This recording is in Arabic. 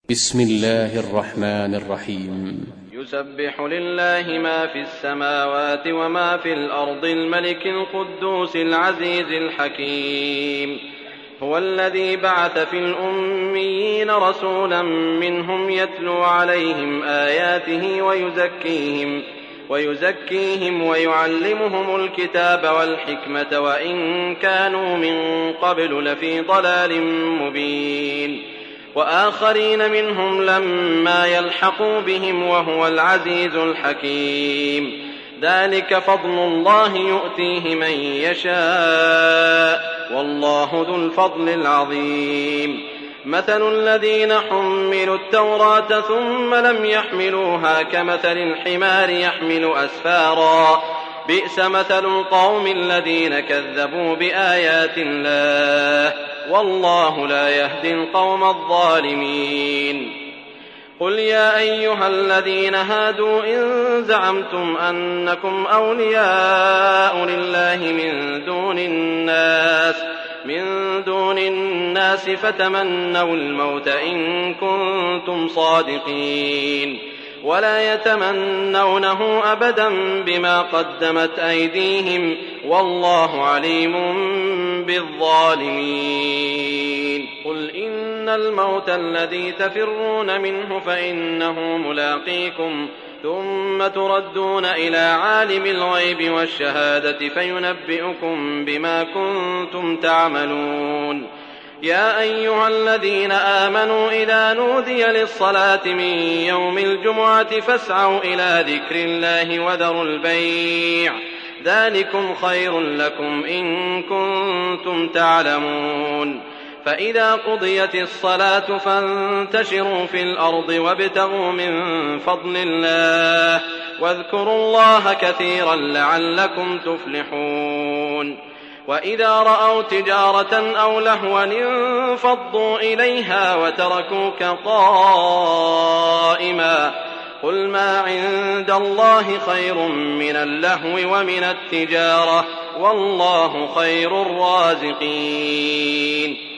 بسم الله الرحمن الرحيم. يسبح لله ما في السماوات وما في الأرض الملك القدوس العزيز الحكيم. هو الذي بعث في الأميين رسولا منهم يتلو عليهم آياته ويزكيهم ويعلمهم الكتاب والحكمة وإن كانوا من قبل لفي ضلال مبين، وآخرين منهم لما يلحقوا بهم وهو العزيز الحكيم. ذلك فضل الله يؤتيه من يشاء والله ذو الفضل العظيم. مثل الذين حملوا التوراة ثم لم يحملوها كمثل الحمار يحمل أسفارا، بئس مثل القوم الذين كذبوا بآيات الله والله لا يهدي القوم الظالمين. قل يا أيها الذين هادوا إن زعمتم أنكم أولياء لله من دون الناس فتمنوا الموت إن كنتم صادقين، ولا يتمنونه أبدا بما قدمت أيديهم والله عليم بالظالمين. قل إن الموت الذي تفرون منه فإنه ملاقيكم ثم تردون إلى عالم الغيب والشهادة فينبئكم بما كنتم تعملون. يا أيها الذين آمنوا إذا نودي للصلاة من يوم الجمعة فاسعوا إلى ذكر الله وذروا البيع، ذلكم خير لكم إن كنتم تعلمون. فإذا قضيت الصلاة فانتشروا في الأرض وابتغوا من فضل الله واذكروا الله كثيرا لعلكم تفلحون. وإذا رأوا تجارة أو لهوا انفضوا إليها وتركوك قائما، قل ما عند الله خير من اللهو ومن التجارة والله خير الرازقين.